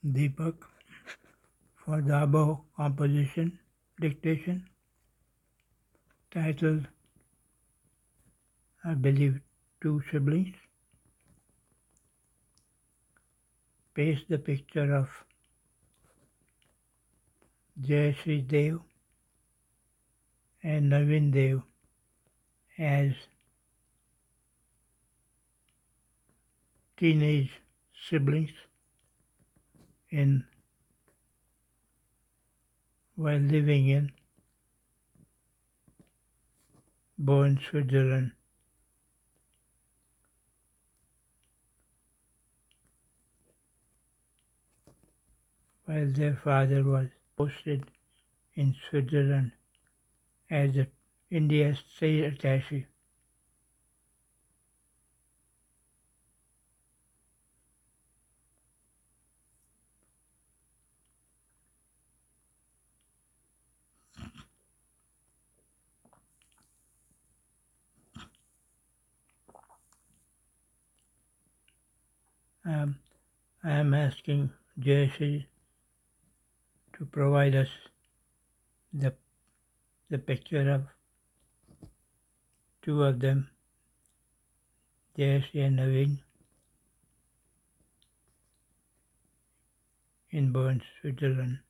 Deepak for the above composition dictation titled, I believe, Two Siblings. Paste the picture of Jayashree Dev and Naveen Dev as teenage siblings while living in Bern, Switzerland. While their father was posted in Switzerland as the India's state attaché. I am asking Jayashree to provide us the picture of two of them, Jayashree and Naveen, in Bern, Switzerland.